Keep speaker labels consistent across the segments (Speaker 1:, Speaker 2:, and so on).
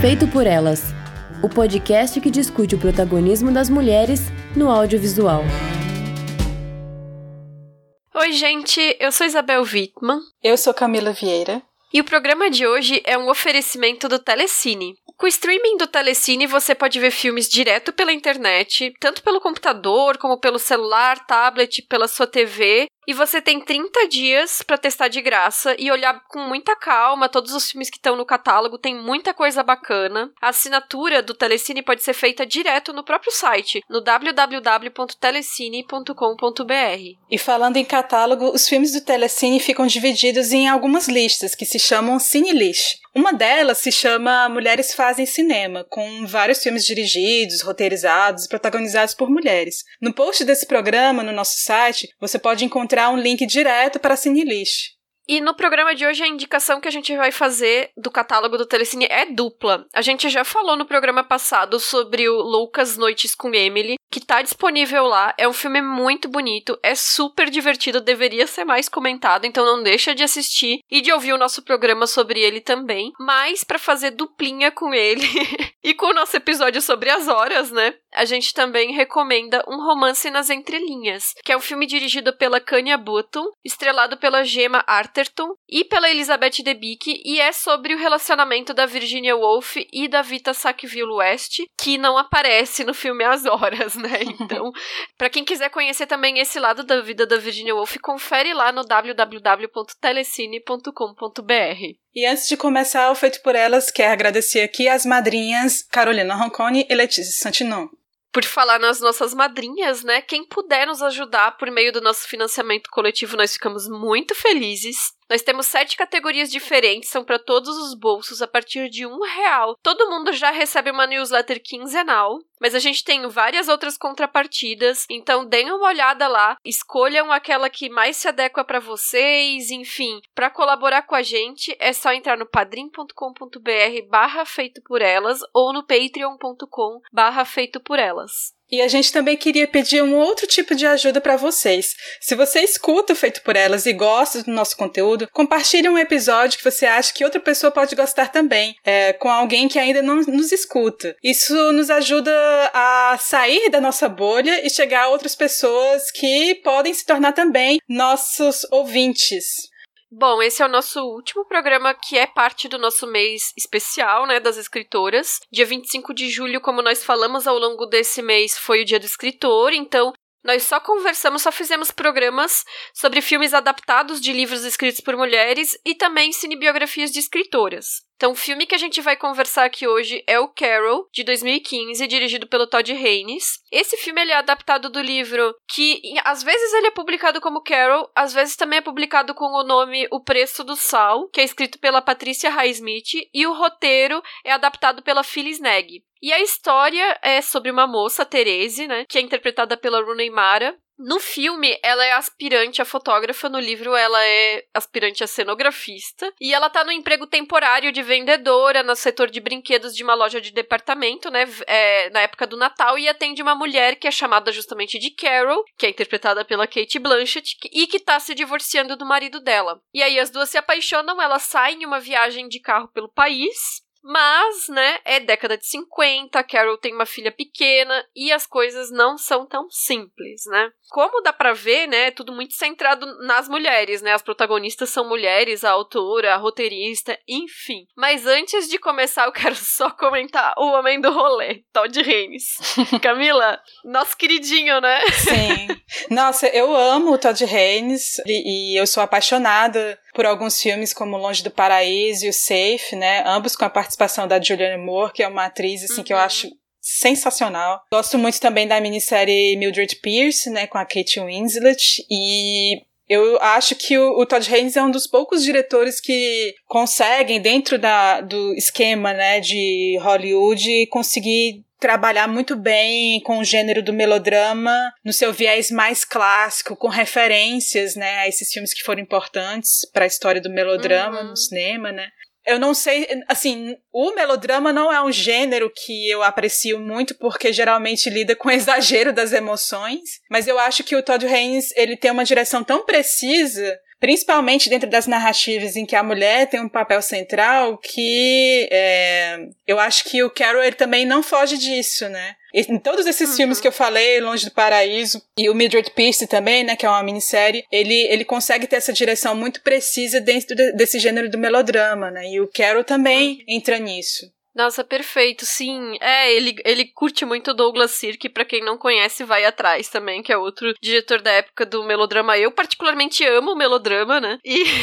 Speaker 1: Feito por Elas, o podcast que discute o protagonismo das mulheres no audiovisual.
Speaker 2: Oi, gente, eu sou Isabel Wittmann.
Speaker 3: Eu sou Camila Vieira.
Speaker 2: E o programa de hoje é um oferecimento do Telecine. Com o streaming do Telecine, você pode ver filmes direto pela internet, tanto pelo computador, como pelo celular, tablet, pela sua TV. E você tem 30 dias pra testar de graça e olhar com muita calma todos os filmes que estão no catálogo, tem muita coisa bacana. A assinatura do Telecine pode ser feita direto no próprio site, no www.telecine.com.br.
Speaker 3: E falando em catálogo, os filmes do Telecine ficam divididos em algumas listas, que se chamam Cinelist. Uma delas se chama Mulheres Fazem Cinema, com vários filmes dirigidos, roteirizados e protagonizados por mulheres. No post desse programa, no nosso site, você pode encontrar um link direto para a Cinelist.
Speaker 2: E no programa de hoje, a indicação que a gente vai fazer do catálogo do Telecine é dupla. A gente já falou no programa passado sobre o Loucas Noites com Emily, que tá disponível lá. É um filme muito bonito, é super divertido, deveria ser mais comentado, então não deixa de assistir e de ouvir o nosso programa sobre ele também. Mas para fazer duplinha com ele e com o nosso episódio sobre as horas, né? A gente também recomenda Um Romance nas Entrelinhas, que é um filme dirigido pela Kanya Button, estrelado pela Gemma Arterton e pela Elizabeth Debicki, e é sobre o relacionamento da Virginia Woolf e da Vita Sackville-West, que não aparece no filme As Horas, né? Então, pra quem quiser conhecer também esse lado da vida da Virginia Woolf, confere lá no www.telecine.com.br.
Speaker 3: E antes de começar o Feito por Elas, quero agradecer aqui as madrinhas Carolina Roncone e Letícia Santinon.
Speaker 2: Por falar nas nossas madrinhas, né? Quem puder nos ajudar por meio do nosso financiamento coletivo, nós ficamos muito felizes. Nós temos 7 categorias diferentes, são para todos os bolsos, a partir de R$1. Todo mundo já recebe uma newsletter quinzenal, mas a gente tem várias outras contrapartidas, então deem uma olhada lá, escolham aquela que mais se adequa para vocês, enfim. Para colaborar com a gente, é só entrar no padrim.com.br/feitoporelas ou no patreon.com/feitoporelas.
Speaker 3: E a gente também queria pedir um outro tipo de ajuda para vocês. Se você escuta o Feito por Elas e gosta do nosso conteúdo, compartilhe um episódio que você acha que outra pessoa pode gostar também, com alguém que ainda não nos escuta. Isso nos ajuda a sair da nossa bolha e chegar a outras pessoas que podem se tornar também nossos ouvintes.
Speaker 2: Bom, esse é o nosso último programa, que é parte do nosso mês especial, né, das escritoras. Dia 25 de julho, como nós falamos ao longo desse mês, foi o dia do escritor, então nós só fizemos programas sobre filmes adaptados de livros escritos por mulheres e também cinebiografias de escritoras. Então, o filme que a gente vai conversar aqui hoje é o Carol, de 2015, dirigido pelo Todd Haynes. Esse filme ele é adaptado do livro que, às vezes, ele é publicado como Carol, às vezes também é publicado com o nome O Preço do Sal, que é escrito pela Patricia Highsmith, e o roteiro é adaptado pela Phyllis Neg. E a história é sobre uma moça, Therese, né, que é interpretada pela Rooney Mara. No filme, ela é aspirante a fotógrafa, no livro ela é aspirante a cenografista, e ela tá no emprego temporário de vendedora no setor de brinquedos de uma loja de departamento, né, na época do Natal, e atende uma mulher que é chamada justamente de Carol, que é interpretada pela Cate Blanchett, e que tá se divorciando do marido dela. E aí as duas se apaixonam, elas saem em uma viagem de carro pelo país. Mas, né, é década de 50, a Carol tem uma filha pequena e as coisas não são tão simples, né? Como dá pra ver, né, é tudo muito centrado nas mulheres, né? As protagonistas são mulheres, a autora, a roteirista, enfim. Mas antes de começar, eu quero só comentar o homem do rolê, Todd Haynes. Camila, nosso queridinho, né?
Speaker 3: Sim. Nossa, eu amo o Todd Haynes e eu sou apaixonada por alguns filmes como Longe do Paraíso e o Safe, né? Ambos com a participação da Julianne Moore, que é uma atriz assim, que eu acho sensacional. Gosto muito também da minissérie Mildred Pierce, né? Com a Kate Winslet. E eu acho que o Todd Haynes é um dos poucos diretores que conseguem, dentro do esquema, né, de Hollywood, conseguir trabalhar muito bem com o gênero do melodrama no seu viés mais clássico, com referências, né, a esses filmes que foram importantes para a história do melodrama no cinema, né. Eu não sei, assim, o melodrama não é um gênero que eu aprecio muito, porque geralmente lida com o exagero das emoções, mas eu acho que o Todd Haynes, ele tem uma direção tão precisa principalmente dentro das narrativas em que a mulher tem um papel central, que eu acho que o Carol ele também não foge disso, né? Em todos esses filmes que eu falei, Longe do Paraíso, e o Mildred Pierce também, né, que é uma minissérie, ele consegue ter essa direção muito precisa dentro desse gênero do melodrama, né? E o Carol também entra nisso.
Speaker 2: Nossa, perfeito, sim. Ele curte muito Douglas Sirk, pra quem não conhece, vai atrás também, que é outro diretor da época do melodrama. Eu particularmente amo melodrama, né?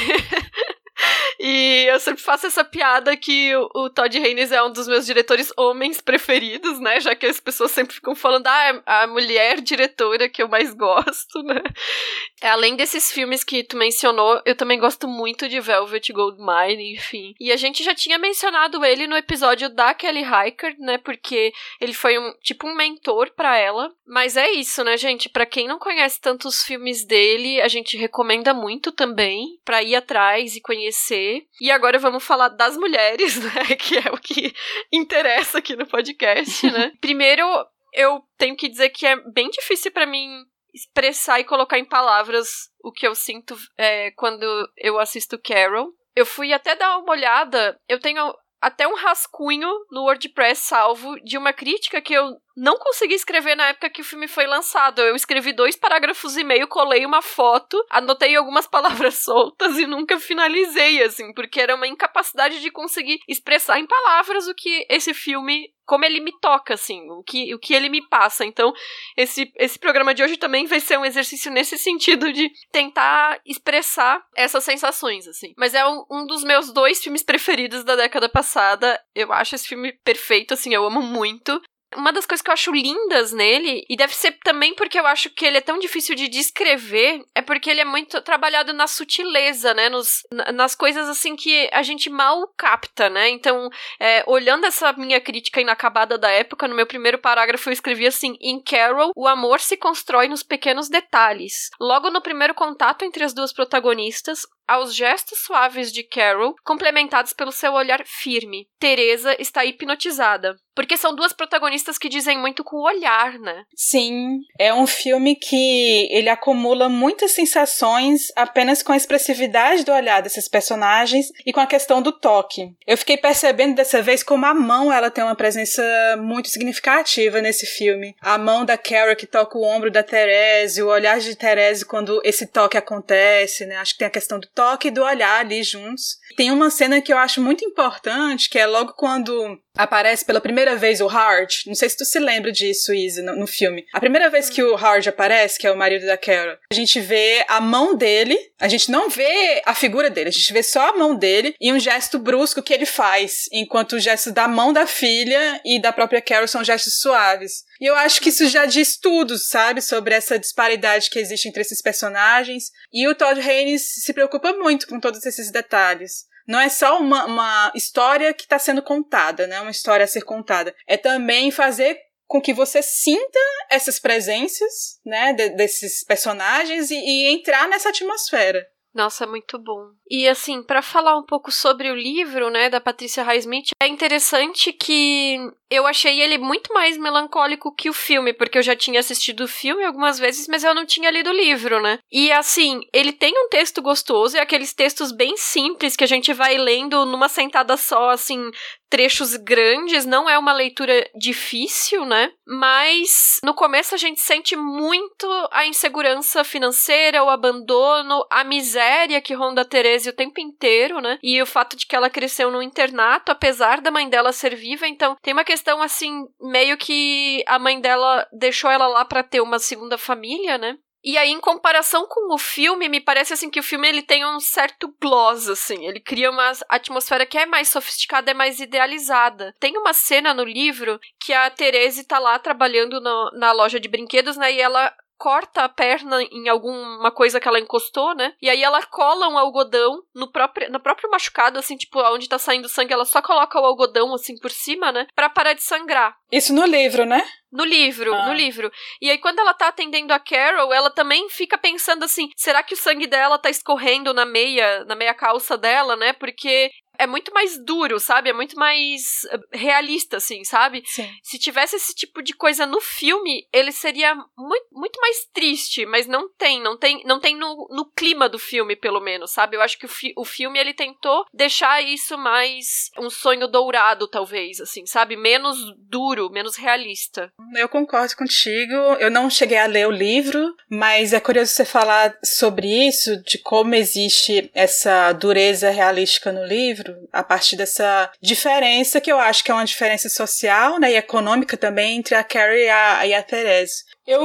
Speaker 2: E eu sempre faço essa piada que o Todd Haynes é um dos meus diretores homens preferidos, né? Já que as pessoas sempre ficam falando, a mulher diretora que eu mais gosto, né? Além desses filmes que tu mencionou, eu também gosto muito de Velvet Goldmine, enfim. E a gente já tinha mencionado ele no episódio da Kelly Reichardt, né? Porque ele foi um mentor pra ela. Mas é isso, né, gente? Pra quem não conhece tantos filmes dele, a gente recomenda muito também pra ir atrás e conhecer. E agora vamos falar das mulheres, né? Que é o que interessa aqui no podcast, né? Primeiro, eu tenho que dizer que é bem difícil pra mim expressar e colocar em palavras o que eu sinto quando eu assisto Carol. Eu fui até dar uma olhada, eu tenho até um rascunho no WordPress salvo de uma crítica que eu não consegui escrever na época que o filme foi lançado. Eu escrevi 2 parágrafos e meio, colei uma foto, anotei algumas palavras soltas e nunca finalizei, assim, porque era uma incapacidade de conseguir expressar em palavras o que esse filme, como ele me toca, assim, o que ele me passa. Então, esse programa de hoje também vai ser um exercício nesse sentido de tentar expressar essas sensações, assim. Mas é um dos meus 2 filmes preferidos da década passada. Eu acho esse filme perfeito, assim, eu amo muito. Uma das coisas que eu acho lindas nele, e deve ser também porque eu acho que ele é tão difícil de descrever, é porque ele é muito trabalhado na sutileza, né, nas coisas assim que a gente mal capta, né, então, olhando essa minha crítica inacabada da época, no meu primeiro parágrafo eu escrevi assim: em Carol, o amor se constrói nos pequenos detalhes. Logo no primeiro contato entre as duas protagonistas, aos gestos suaves de Carol, complementados pelo seu olhar firme, Teresa está hipnotizada. Porque são 2 protagonistas que dizem muito com o olhar, né?
Speaker 3: Sim, é um filme que ele acumula muitas sensações apenas com a expressividade do olhar desses personagens e com a questão do toque. Eu fiquei percebendo dessa vez como a mão ela tem uma presença muito significativa nesse filme. A mão da Carol que toca o ombro da Therese, o olhar de Therese quando esse toque acontece, né? Acho que tem a questão do toque e do olhar ali juntos. Tem uma cena que eu acho muito importante, que é logo quando aparece pela primeira vez o Howard. Não sei se tu se lembra disso, Izzy, no filme. A primeira vez que o Howard aparece, que é o marido da Carol, a gente vê a mão dele, a gente não vê a figura dele, a gente vê só a mão dele e um gesto brusco que ele faz, enquanto o gesto da mão da filha e da própria Carol são gestos suaves. E eu acho que isso já diz tudo, sabe, sobre essa disparidade que existe entre esses personagens. E o Todd Haynes se preocupa muito com todos esses detalhes. Não é só uma história que está sendo contada, né? Uma história a ser contada. É também fazer com que você sinta essas presenças, né? Desses personagens e entrar nessa atmosfera.
Speaker 2: Nossa, muito bom. E assim, para falar um pouco sobre o livro, né, da Patricia Highsmith, é interessante que eu achei ele muito mais melancólico que o filme, porque eu já tinha assistido o filme algumas vezes, mas eu não tinha lido o livro, né? E assim, ele tem um texto gostoso, e aqueles textos bem simples que a gente vai lendo numa sentada só, assim, trechos grandes, não é uma leitura difícil, né? Mas no começo a gente sente muito a insegurança financeira, o abandono, a miséria que ronda a Therese o tempo inteiro, né? E o fato de que ela cresceu num internato, apesar da mãe dela ser viva, então tem uma questão assim, meio que a mãe dela deixou ela lá pra ter uma segunda família, né? E aí, em comparação com o filme, me parece assim que o filme ele tem um certo gloss, assim. Ele cria uma atmosfera que é mais sofisticada, é mais idealizada. Tem uma cena no livro que a Therese tá lá trabalhando na loja de brinquedos, né? E ela corta a perna em alguma coisa que ela encostou, né? E aí ela cola um algodão no próprio machucado, assim, tipo, onde tá saindo sangue, ela só coloca o algodão, assim, por cima, né? Pra parar de sangrar.
Speaker 3: Isso no livro, né?
Speaker 2: No livro. E aí, quando ela tá atendendo a Carol, ela também fica pensando assim, será que o sangue dela tá escorrendo na meia calça dela, né? Porque é muito mais duro, sabe? É muito mais realista, assim, sabe?
Speaker 3: Sim.
Speaker 2: Se tivesse esse tipo de coisa no filme, ele seria muito mais triste, mas não tem no clima do filme, pelo menos, sabe? Eu acho que o filme, ele tentou deixar isso mais um sonho dourado, talvez, assim, sabe? Menos duro, menos realista.
Speaker 3: Eu concordo contigo. Eu não cheguei a ler o livro, mas é curioso você falar sobre isso, de como existe essa dureza realística no livro, a partir dessa diferença, que eu acho que é uma diferença social, né, e econômica também, entre a Carrie e a Therese.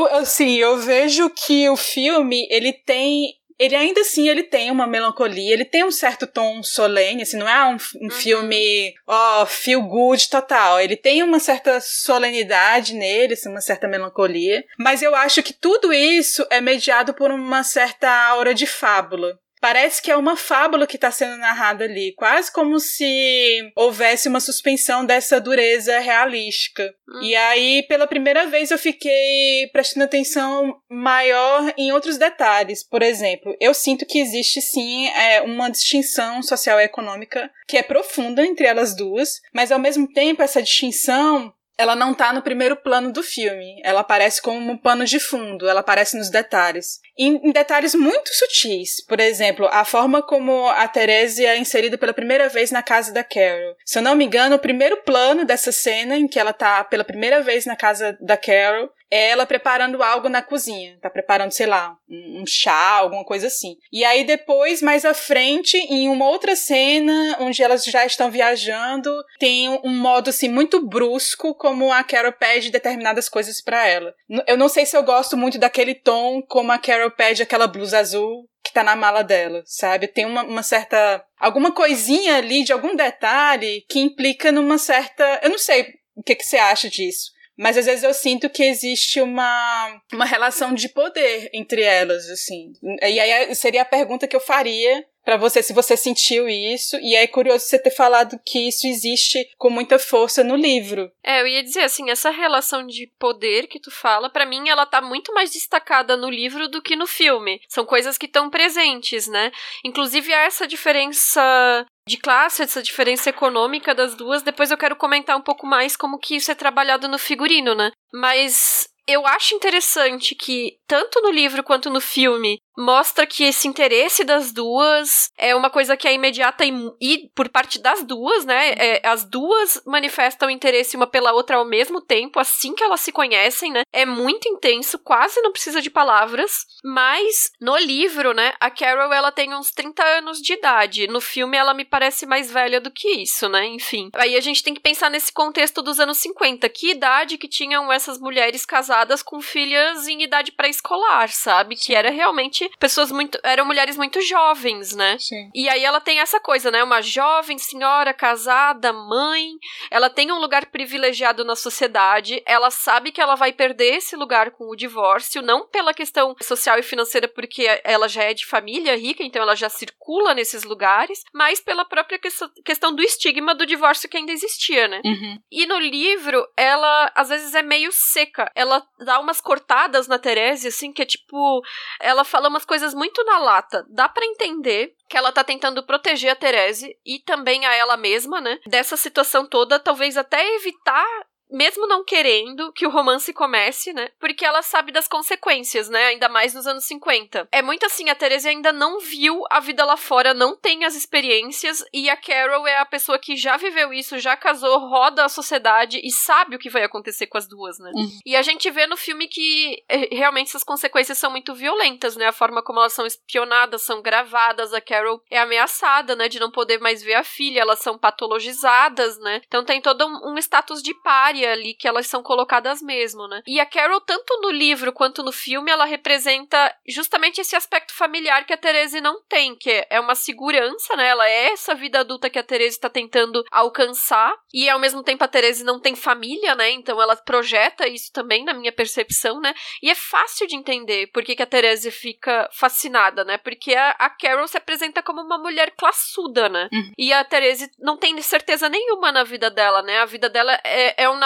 Speaker 3: Eu vejo que o filme, ele ainda assim, ele tem uma melancolia, ele tem um certo tom solene, assim, não é um filme, feel good total. Ele tem uma certa solenidade nele, assim, uma certa melancolia. Mas eu acho que tudo isso é mediado por uma certa aura de fábula. Parece que é uma fábula que está sendo narrada ali, quase como se houvesse uma suspensão dessa dureza realística. E aí, pela primeira vez, eu fiquei prestando atenção maior em outros detalhes. Por exemplo, eu sinto que existe, sim, uma distinção social e econômica que é profunda entre elas duas, mas, ao mesmo tempo, essa distinção, ela não tá no primeiro plano do filme. Ela aparece como um pano de fundo, ela aparece nos detalhes. Em detalhes muito sutis. Por exemplo, a forma como a Therese é inserida pela primeira vez na casa da Carol. Se eu não me engano, o primeiro plano dessa cena em que ela tá pela primeira vez na casa da Carol é ela preparando algo na cozinha. Tá preparando, sei lá, um chá, alguma coisa assim. E aí depois, mais à frente, em uma outra cena, onde elas já estão viajando, tem um modo, assim, muito brusco, como a Carol pede determinadas coisas pra ela. Eu não sei se eu gosto muito daquele tom, como a Carol pede aquela blusa azul que tá na mala dela, sabe? Tem uma certa... alguma coisinha ali, de algum detalhe, que implica numa certa... Eu não sei o que você acha disso. Mas às vezes eu sinto que existe uma relação de poder entre elas, assim. E aí seria a pergunta que eu faria pra você, se você sentiu isso. E é curioso você ter falado que isso existe com muita força no livro.
Speaker 2: Eu ia dizer, assim, essa relação de poder que tu fala, pra mim ela tá muito mais destacada no livro do que no filme. São coisas que estão presentes, né? Inclusive essa diferença de classe, essa diferença econômica das duas, depois eu quero comentar um pouco mais como que isso é trabalhado no figurino, né? Mas eu acho interessante que, tanto no livro quanto no filme, mostra que esse interesse das duas é uma coisa que é imediata e por parte das duas, né? As duas manifestam interesse uma pela outra ao mesmo tempo, assim que elas se conhecem, né? É muito intenso, quase não precisa de palavras. Mas, no livro, né? A Carol, ela tem uns 30 anos de idade. No filme, ela me parece mais velha do que isso, né? Enfim. Aí a gente tem que pensar nesse contexto dos anos 50. Que idade que tinham essas mulheres casadas com filhas em idade pré-escolar, sabe?
Speaker 3: Sim.
Speaker 2: Que era realmente eram mulheres muito jovens, né?
Speaker 3: Sim.
Speaker 2: E aí ela tem essa coisa, né? Uma jovem senhora casada, mãe, ela tem um lugar privilegiado na sociedade, ela sabe que ela vai perder esse lugar com o divórcio, não pela questão social e financeira, porque ela já é de família rica, então ela já circula nesses lugares, mas pela própria questão do estigma do divórcio que ainda existia, né?
Speaker 3: Uhum.
Speaker 2: E no livro, ela às vezes é meio seca, ela dá umas cortadas na Therese, assim, que é tipo, ela fala umas coisas muito na lata. Dá pra entender que ela tá tentando proteger a Therese e também a ela mesma, né? Dessa situação toda, talvez até evitar, mesmo não querendo, que o romance comece, né? Porque ela sabe das consequências, né? Ainda mais nos anos 50. É muito assim, a Therese ainda não viu a vida lá fora, não tem as experiências, e a Carol é a pessoa que já viveu isso, já casou, roda a sociedade e sabe o que vai acontecer com as duas, né?
Speaker 3: Uhum.
Speaker 2: E a gente vê no filme que realmente essas consequências são muito violentas, né? A forma como elas são espionadas, são gravadas, a Carol é ameaçada, né? De não poder mais ver a filha, elas são patologizadas, né? Então tem todo um status de pária ali que elas são colocadas mesmo, né? E a Carol, tanto no livro quanto no filme, ela representa justamente esse aspecto familiar que a Therese não tem, que é uma segurança, né? Ela é essa vida adulta que a Therese tá tentando alcançar, e ao mesmo tempo a Therese não tem família, né? Então ela projeta isso também na minha percepção, né? E é fácil de entender por que a Therese fica fascinada, né? Porque a Carol se apresenta como uma mulher classuda, né? E a Therese não tem certeza nenhuma na vida dela, né? A vida dela é um namoro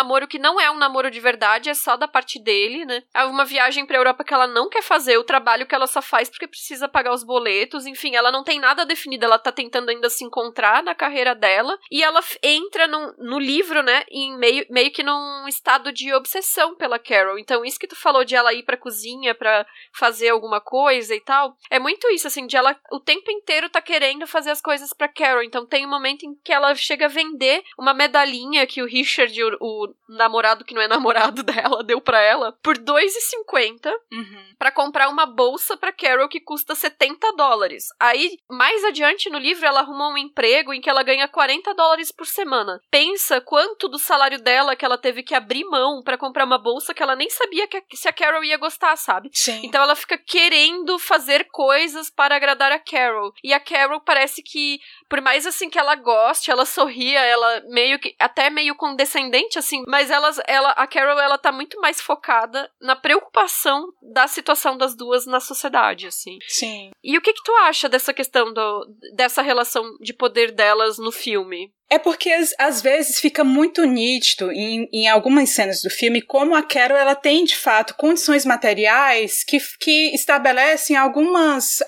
Speaker 2: namoro que não é um namoro de verdade, é só da parte dele, né? Há uma viagem pra Europa que ela não quer fazer, o trabalho que ela só faz porque precisa pagar os boletos, enfim, ela não tem nada definido, ela tá tentando ainda se encontrar na carreira dela, e ela entra no livro, né, em meio que num estado de obsessão pela Carol. Então isso que tu falou de ela ir pra cozinha pra fazer alguma coisa e tal, é muito isso, assim, de ela o tempo inteiro tá querendo fazer as coisas pra Carol. Então tem um momento em que ela chega a vender uma medalhinha que o Richard, o namorado que não é namorado dela, deu pra ela, por $2,50 pra comprar uma bolsa pra Carol que custa $70. Aí, mais adiante no livro, ela arrumou um emprego em que ela ganha $40 por semana. Pensa quanto do salário dela que ela teve que abrir mão pra comprar uma bolsa que ela nem sabia se a Carol ia gostar, sabe?
Speaker 3: Sim.
Speaker 2: Então ela fica querendo fazer coisas para agradar a Carol. E a Carol parece que, por mais assim que ela goste, ela sorria, ela meio que, até meio condescendente, assim, mas a Carol, ela tá muito mais focada na preocupação da situação das duas na sociedade, assim.
Speaker 3: Sim.
Speaker 2: E o que tu acha dessa questão dessa relação de poder delas no filme?
Speaker 3: É porque às vezes fica muito nítido em algumas cenas do filme como a Carol ela tem de fato condições materiais que estabelecem alguns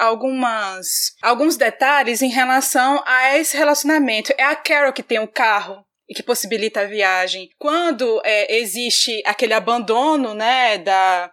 Speaker 3: detalhes em relação a esse relacionamento. É a Carol que tem o carro e que possibilita a viagem. Quando existe aquele abandono, né, da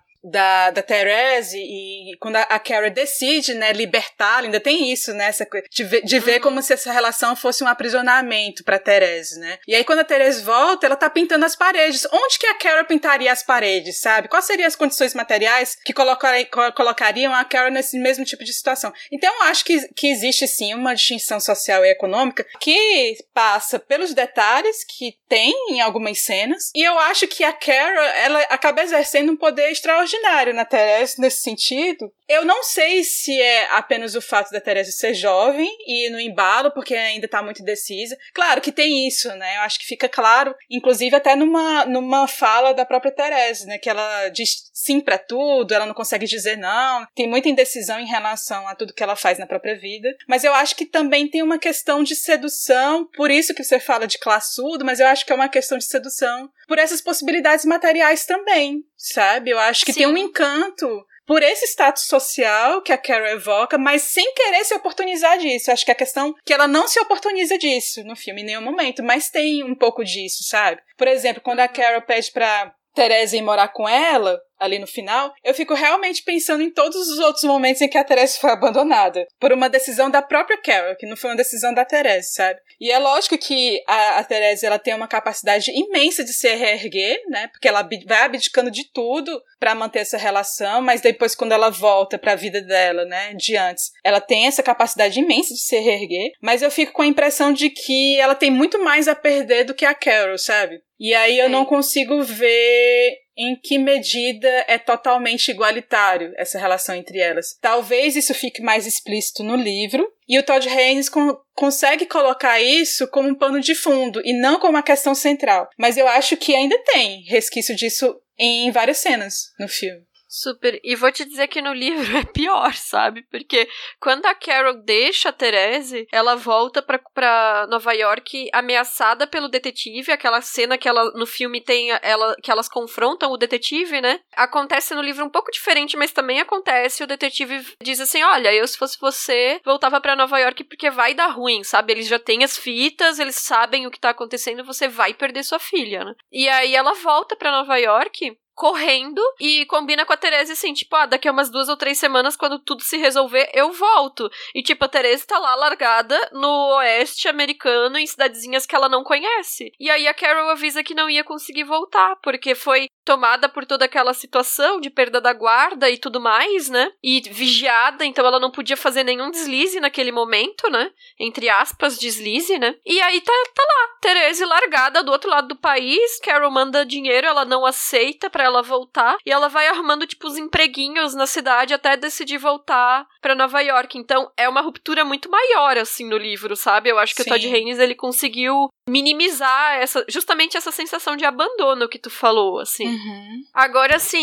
Speaker 3: Therese, e quando a Carol decide, né, libertá-la, ainda tem isso, né, de ver como se essa relação fosse um aprisionamento pra Therese, né. E aí quando a Therese volta, ela tá pintando as paredes. Onde que a Carol pintaria as paredes, sabe? Quais seriam as condições materiais que colocariam a Carol nesse mesmo tipo de situação? Então eu acho que existe sim uma distinção social e econômica que passa pelos detalhes que tem em algumas cenas, e eu acho que a Carol, ela acaba exercendo um poder extraordinário na Therese nesse sentido. Eu não sei se é apenas o fato da Therese ser jovem e no embalo, porque ainda tá muito indecisa. Claro que tem isso, né? Eu acho que fica claro, inclusive até numa fala da própria Therese, né? Que ela diz sim pra tudo, ela não consegue dizer não, tem muita indecisão em relação a tudo que ela faz na própria vida. Mas eu acho que também tem uma questão de sedução, por isso que você fala de classudo, mas eu acho que é uma questão de sedução por essas possibilidades materiais também, sabe? Eu acho que
Speaker 2: Sim.
Speaker 3: Tem um encanto por esse status social que a Carol evoca, mas sem querer se oportunizar disso. Eu acho que a questão é que ela não se oportuniza disso no filme em nenhum momento, mas tem um pouco disso, sabe? Por exemplo, quando a Carol pede pra Therese ir morar com ela, ali no final, eu fico realmente pensando em todos os outros momentos em que a Therese foi abandonada por uma decisão da própria Carol, que não foi uma decisão da Therese, sabe? E é lógico que a Therese, ela tem uma capacidade imensa de se reerguer, né? Porque ela vai abdicando de tudo pra manter essa relação, mas depois quando ela volta pra vida dela, né, de antes, ela tem essa capacidade imensa de se reerguer, mas eu fico com a impressão de que ela tem muito mais a perder do que a Carol, sabe? E aí eu não consigo ver em que medida é totalmente igualitário essa relação entre elas. Talvez isso fique mais explícito no livro, e o Todd Haynes consegue colocar isso como um pano de fundo, e não como uma questão central. Mas eu acho que ainda tem resquício disso em várias cenas no filme.
Speaker 2: Super. E vou te dizer que no livro é pior, sabe? Porque quando a Carol deixa a Therese, ela volta pra Nova York ameaçada pelo detetive. Aquela cena que ela, no filme tem que elas confrontam o detetive, né? Acontece no livro um pouco diferente, mas também acontece. O detetive diz assim, olha, eu se fosse você, voltava pra Nova York porque vai dar ruim, sabe? Eles já têm as fitas, eles sabem o que tá acontecendo, você vai perder sua filha, né? E aí ela volta pra Nova York correndo e combina com a Therese assim, tipo, daqui a umas 2 ou 3 semanas, quando tudo se resolver, eu volto. E tipo, a Therese tá lá largada no oeste americano, em cidadezinhas que ela não conhece. E aí a Carol avisa que não ia conseguir voltar, porque foi tomada por toda aquela situação de perda da guarda e tudo mais, né? E vigiada, então ela não podia fazer nenhum deslize naquele momento, né? Entre aspas, deslize, né? E aí tá lá, Therese largada do outro lado do país, Carol manda dinheiro, ela não aceita pra ela voltar, e ela vai arrumando, tipo, os empreguinhos na cidade até decidir voltar pra Nova York. Então, é uma ruptura muito maior, assim, no livro, sabe? Eu acho que o Todd Haynes, ele conseguiu minimizar justamente essa sensação de abandono que tu falou, assim.
Speaker 3: Uhum.
Speaker 2: Agora, assim,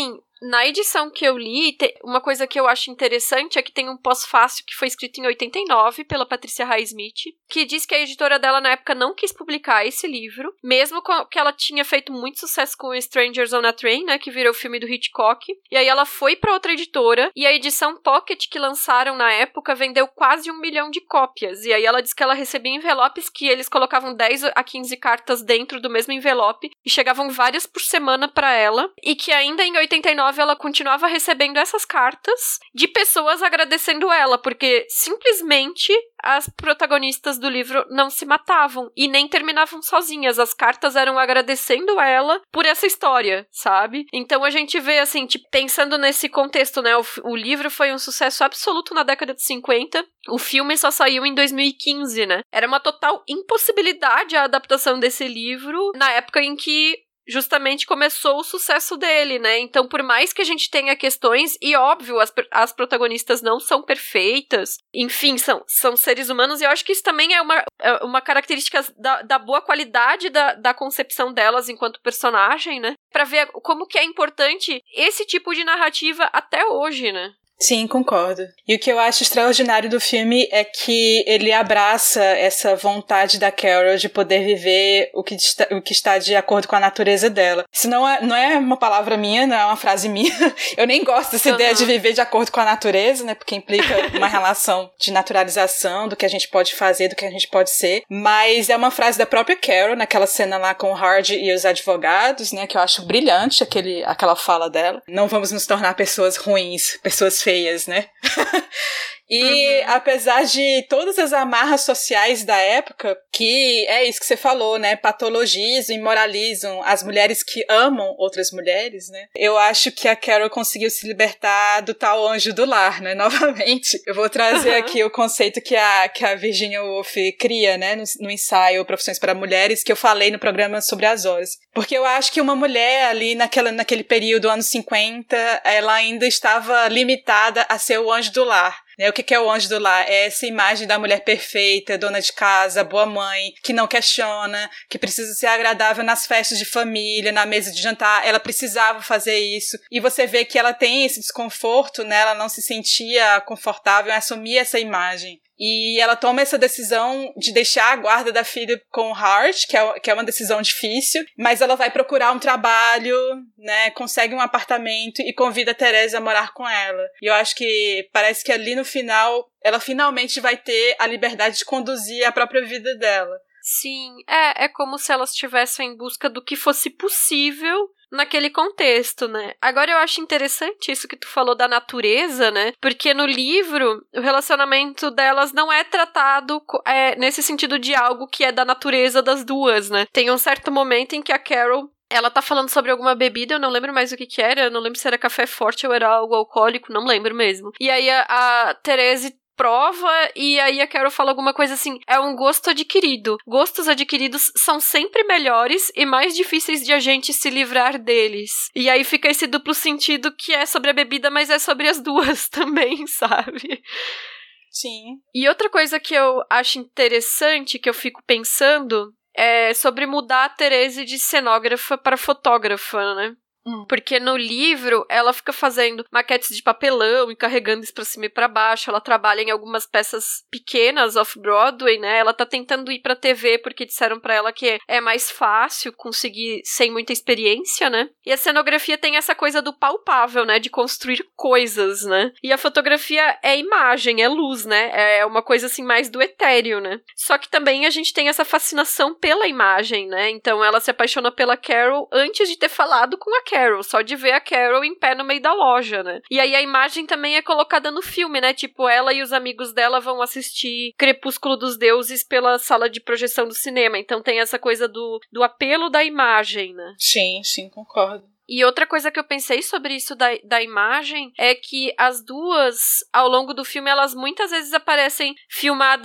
Speaker 2: Na edição que eu li, uma coisa que eu acho interessante é que tem um pós-fácio que foi escrito em 89 pela Patricia Highsmith, que diz que a editora dela na época não quis publicar esse livro, mesmo que ela tinha feito muito sucesso com Strangers on a Train, né, que virou o filme do Hitchcock, e aí ela foi pra outra editora, e a edição Pocket que lançaram na época vendeu quase 1 milhão de cópias, e aí ela diz que ela recebia envelopes que eles colocavam 10 a 15 cartas dentro do mesmo envelope, e chegavam várias por semana pra ela, e que ainda em 89 ela continuava recebendo essas cartas de pessoas agradecendo ela, porque simplesmente as protagonistas do livro não se matavam e nem terminavam sozinhas. As cartas eram agradecendo ela por essa história, sabe? Então a gente vê, assim, tipo, pensando nesse contexto, né? O livro foi um sucesso absoluto na década de 50. O filme só saiu em 2015, né? Era uma total impossibilidade a adaptação desse livro na época em que justamente começou o sucesso dele, né? Então, por mais que a gente tenha questões, e óbvio, as protagonistas não são perfeitas, enfim, são seres humanos, e eu acho que isso também é uma característica da boa qualidade da concepção delas enquanto personagem, né? Pra ver como que é importante esse tipo de narrativa até hoje, né?
Speaker 3: Sim, concordo. E o que eu acho extraordinário do filme é que ele abraça essa vontade da Carol de poder viver o que está de acordo com a natureza dela. Isso não é uma palavra minha, não é uma frase minha. Eu nem gosto dessa ideia de viver de acordo com a natureza, né? Porque implica uma relação de naturalização do que a gente pode fazer, do que a gente pode ser. Mas é uma frase da própria Carol, naquela cena lá com o Hardy e os advogados, né? Que eu acho brilhante aquela fala dela. Não vamos nos tornar pessoas ruins, pessoas feias, né? E apesar de todas as amarras sociais da época, que é isso que você falou, né? Patologizam e moralizam as mulheres que amam outras mulheres, né? Eu acho que a Carol conseguiu se libertar do tal anjo do lar, né? Novamente, eu vou trazer aqui o conceito que a Virginia Woolf cria, né? No ensaio Profissões para Mulheres, que eu falei no programa sobre as horas. Porque eu acho que uma mulher ali naquele período, anos 50, ela ainda estava limitada a ser o anjo do lar. O que é o anjo do lar? É essa imagem da mulher perfeita, dona de casa, boa mãe, que não questiona, que precisa ser agradável nas festas de família, na mesa de jantar. Ela precisava fazer isso. E você vê que ela tem esse desconforto, né? Ela não se sentia confortável em assumir essa imagem. E ela toma essa decisão de deixar a guarda da filha com o Hart, que é uma decisão difícil, mas ela vai procurar um trabalho, né, consegue um apartamento e convida a Teresa a morar com ela. E eu acho que parece que ali no final, ela finalmente vai ter a liberdade de conduzir a própria vida dela.
Speaker 2: Sim, é como se elas estivessem em busca do que fosse possível naquele contexto, né? Agora eu acho interessante isso que tu falou da natureza, né? Porque no livro, o relacionamento delas não é tratado nesse sentido de algo que é da natureza das duas, né? Tem um certo momento em que a Carol, ela tá falando sobre alguma bebida, eu não lembro mais o que era, eu não lembro se era café forte ou era algo alcoólico, não lembro mesmo. E aí a Therese prova, e aí a Carol fala alguma coisa assim, é um gosto adquirido. Gostos adquiridos são sempre melhores e mais difíceis de a gente se livrar deles. E aí fica esse duplo sentido que é sobre a bebida, mas é sobre as duas também, sabe?
Speaker 3: Sim.
Speaker 2: E outra coisa que eu acho interessante, que eu fico pensando, é sobre mudar a Therese de cenógrafa para fotógrafa, né? Porque no livro ela fica fazendo maquetes de papelão e carregando isso pra cima e pra baixo. Ela trabalha em algumas peças pequenas off-Broadway, né? Ela tá tentando ir pra TV porque disseram pra ela que é mais fácil conseguir sem muita experiência, né? E a cenografia tem essa coisa do palpável, né? De construir coisas, né? E a fotografia é imagem, é luz, né? É uma coisa assim mais do etéreo, né? Só que também a gente tem essa fascinação pela imagem, né? Então ela se apaixona pela Carol antes de ter falado com a Carol, só de ver a Carol em pé no meio da loja, né? E aí a imagem também é colocada no filme, né? Tipo, ela e os amigos dela vão assistir Crepúsculo dos Deuses pela sala de projeção do cinema. Então tem essa coisa do apelo da imagem, né?
Speaker 3: Sim, concordo.
Speaker 2: E outra coisa que eu pensei sobre isso da imagem é que as duas, ao longo do filme, elas muitas vezes aparecem filmadas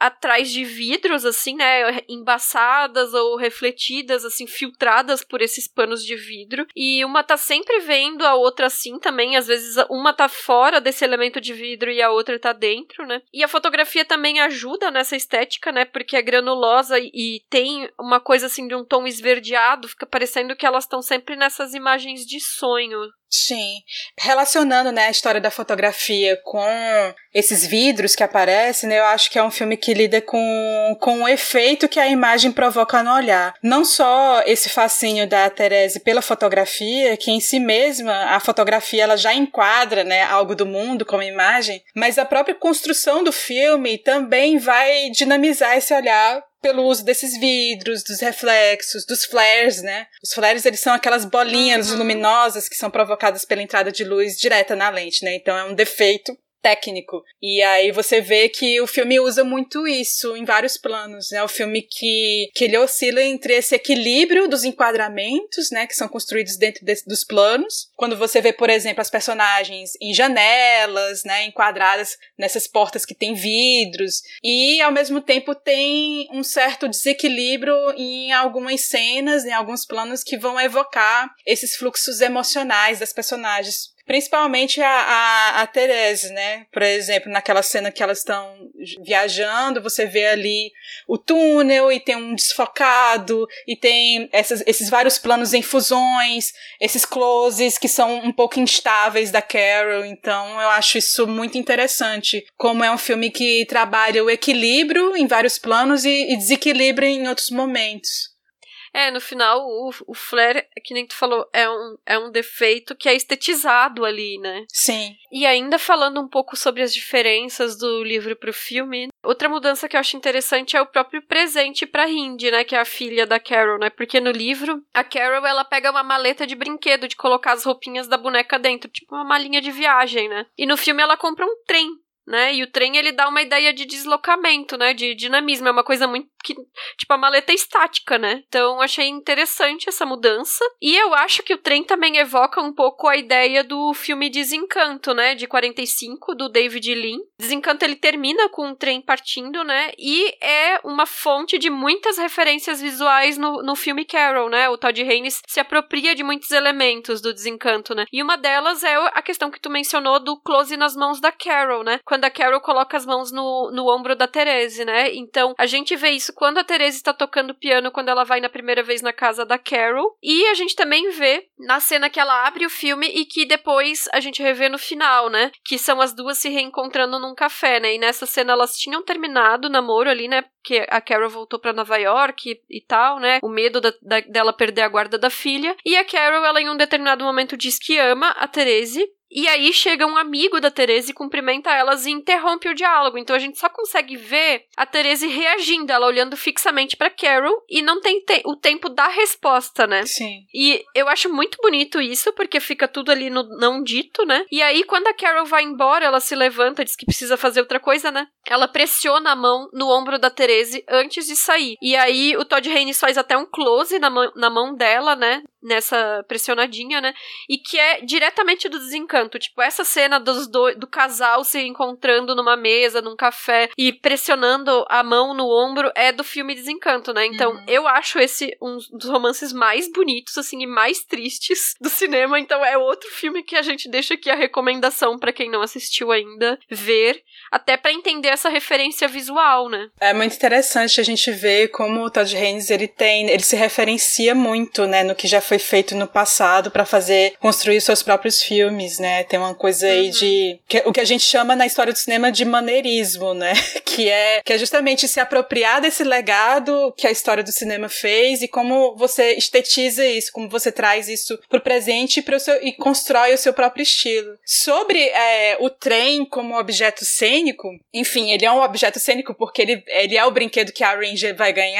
Speaker 2: atrás de vidros, assim, né, embaçadas ou refletidas, assim, filtradas por esses panos de vidro, e uma tá sempre vendo a outra assim também, às vezes uma tá fora desse elemento de vidro e a outra tá dentro, né, e a fotografia também ajuda nessa estética, né, porque é granulosa e tem uma coisa, assim, de um tom esverdeado, fica parecendo que elas estão sempre nessas imagens de sonho.
Speaker 3: Sim. Relacionando, né, a história da fotografia com esses vidros que aparecem, né, eu acho que é um filme que lida com o efeito que a imagem provoca no olhar. Não só esse fascínio da Therese pela fotografia, que em si mesma, a fotografia ela já enquadra, né, algo do mundo como imagem, mas a própria construção do filme também vai dinamizar esse olhar pelo uso desses vidros, dos reflexos, dos flares, né? Os flares, eles são aquelas bolinhas luminosas que são provocadas pela entrada de luz direta na lente, né? Então é um defeito técnico. E aí você vê que o filme usa muito isso em vários planos, né? É um filme que ele oscila entre esse equilíbrio dos enquadramentos, né? Que são construídos dentro dos planos. Quando você vê, por exemplo, as personagens em janelas, né? Enquadradas nessas portas que tem vidros. E, ao mesmo tempo, tem um certo desequilíbrio em algumas cenas, em alguns planos que vão evocar esses fluxos emocionais das personagens. Principalmente a Therese, né? Por exemplo, naquela cena que elas estão viajando, você vê ali o túnel e tem um desfocado e tem esses vários planos em fusões, esses closes que são um pouco instáveis da Carol. Então eu acho isso muito interessante, como é um filme que trabalha o equilíbrio em vários planos e desequilíbrio em outros momentos.
Speaker 2: No final, o flare, que nem tu falou, é um defeito que é estetizado ali, né?
Speaker 3: Sim.
Speaker 2: E ainda falando um pouco sobre as diferenças do livro pro filme, outra mudança que eu acho interessante é o próprio presente pra Hindi, né? Que é a filha da Carol, né? Porque no livro, a Carol, ela pega uma maleta de brinquedo, de colocar as roupinhas da boneca dentro, tipo uma malinha de viagem, né? E no filme ela compra um trem, né? E o trem, ele dá uma ideia de deslocamento, né? De dinamismo. É uma coisa muito que, tipo, a maleta é estática, né? Então, achei interessante essa mudança. E eu acho que o trem também evoca um pouco a ideia do filme Desencanto, né? De 45, do David Lean. Desencanto, ele termina com um trem partindo, né? E é uma fonte de muitas referências visuais no filme Carol, né? O Todd Haynes se apropria de muitos elementos do Desencanto, né? E uma delas é a questão que tu mencionou do close nas mãos da Carol, né? Quando a Carol coloca as mãos no ombro da Therese, né? Então, a gente vê isso quando a Therese está tocando piano, quando ela vai na primeira vez na casa da Carol. E a gente também vê na cena que ela abre o filme e que depois a gente revê no final, né? Que são as duas se reencontrando num café, né? E nessa cena elas tinham terminado o namoro ali, né? Porque a Carol voltou pra Nova York e tal, né? O medo dela perder a guarda da filha. E a Carol, ela em um determinado momento diz que ama a Therese. E aí chega um amigo da Therese, cumprimenta elas e interrompe o diálogo. Então a gente só consegue ver a Therese reagindo, ela olhando fixamente pra Carol e não tem o tempo da resposta, né?
Speaker 3: Sim.
Speaker 2: E eu acho muito bonito isso, porque fica tudo ali no não dito, né? E aí quando a Carol vai embora, ela se levanta, diz que precisa fazer outra coisa, né? Ela pressiona a mão no ombro da Therese antes de sair. E aí o Todd Haynes faz até um close na mão dela, né? Nessa pressionadinha, né? E que é diretamente do Desencanto. Tipo, essa cena do casal se encontrando numa mesa, num café e pressionando a mão no ombro é do filme Desencanto, né? Então, eu acho esse um dos romances mais bonitos, assim, e mais tristes do cinema. Então, é outro filme que a gente deixa aqui a recomendação pra quem não assistiu ainda ver, até pra entender essa referência visual, né?
Speaker 3: É muito interessante a gente ver como o Todd Haynes, ele se referencia muito, né, no que já foi feito no passado pra construir os seus próprios filmes, né? Tem uma coisa aí o que a gente chama na história do cinema de maneirismo, né? Que é justamente se apropriar desse legado que a história do cinema fez e como você estetiza isso, como você traz isso pro presente e constrói o seu próprio estilo. Sobre o trem como objeto cênico, enfim, ele é um objeto cênico porque ele é o brinquedo que a Ranger vai ganhar.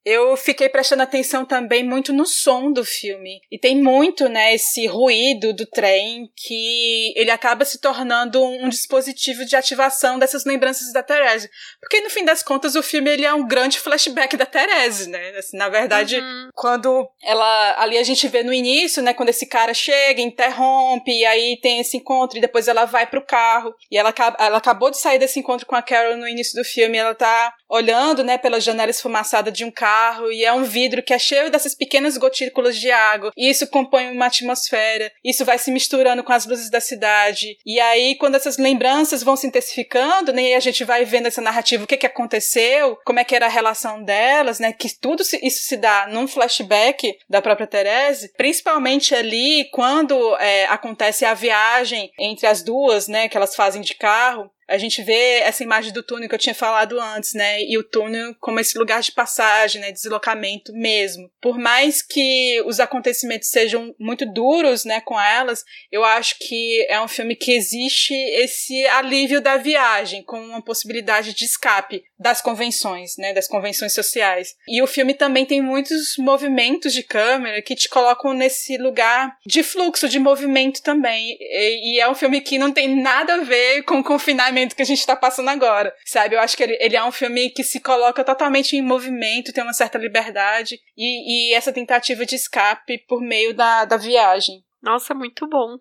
Speaker 3: Eu fiquei prestando atenção também muito no som do filme. E tem muito, né, esse ruído do trem que ele acaba se tornando um dispositivo de ativação dessas lembranças da Therese. Porque, no fim das contas, o filme ele é um grande flashback da Therese, né? Assim, na verdade, quando ela... Ali a gente vê no início, né, quando esse cara chega, interrompe, e aí tem esse encontro, e depois ela vai pro carro. E ela acabou de sair desse encontro com a Carol no início do filme, e ela tá olhando, né, pela janela esfumaçada de um carro, e é um vidro que é cheio dessas pequenas gotículas de água, e isso compõe uma atmosfera, isso vai se misturando com as luzes da cidade, e aí quando essas lembranças vão se intensificando, né, e a gente vai vendo essa narrativa, o que aconteceu, como é que era a relação delas, né, que tudo isso se dá num flashback da própria Therese, principalmente ali quando acontece a viagem entre as duas, né, que elas fazem de carro. A gente vê essa imagem do túnel que eu tinha falado antes, né? E o túnel como esse lugar de passagem, né? Deslocamento mesmo. Por mais que os acontecimentos sejam muito duros, né? Com elas, eu acho que é um filme que existe esse alívio da viagem, com uma possibilidade de escape das convenções, né? Das convenções sociais. E o filme também tem muitos movimentos de câmera que te colocam nesse lugar de fluxo, de movimento também. E é um filme que não tem nada a ver com o confinamento que a gente tá passando agora, sabe? Eu acho que ele é um filme que se coloca totalmente em movimento, tem uma certa liberdade e essa tentativa de escape por meio da viagem.
Speaker 2: Nossa, muito bom.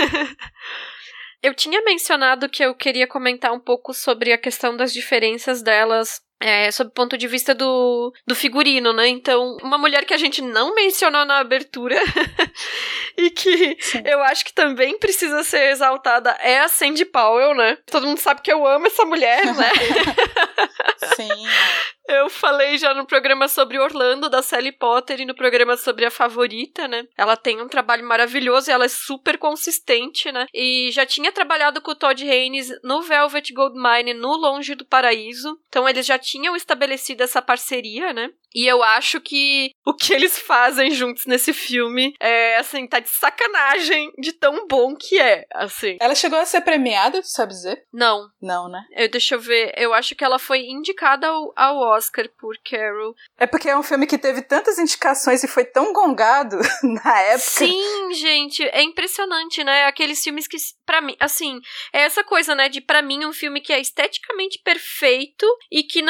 Speaker 2: Eu tinha mencionado que eu queria comentar um pouco sobre a questão das diferenças delas sob o ponto de vista do figurino, né? Então, uma mulher que a gente não mencionou na abertura e que eu acho que também precisa ser exaltada é a Sandy Powell, né? Todo mundo sabe que eu amo essa mulher, né?
Speaker 3: Sim.
Speaker 2: Eu falei já no programa sobre Orlando, da Sally Potter, e no programa sobre A Favorita, né? Ela tem um trabalho maravilhoso e ela é super consistente, né? E já tinha trabalhado com o Todd Haynes no Velvet Goldmine, no Longe do Paraíso. Então, eles já tinham estabelecido essa parceria, né? E eu acho que o que eles fazem juntos nesse filme é, assim, tá de sacanagem de tão bom que é, assim.
Speaker 3: Ela chegou a ser premiada, sabe dizer?
Speaker 2: Não.
Speaker 3: Não, né?
Speaker 2: Deixa eu ver. Eu acho que ela foi indicada ao Oscar por Carol.
Speaker 3: É porque é um filme que teve tantas indicações e foi tão gongado na época.
Speaker 2: Sim, gente. É impressionante, né? Aqueles filmes que, pra mim, assim, é essa coisa, né? De, pra mim, um filme que é esteticamente perfeito e que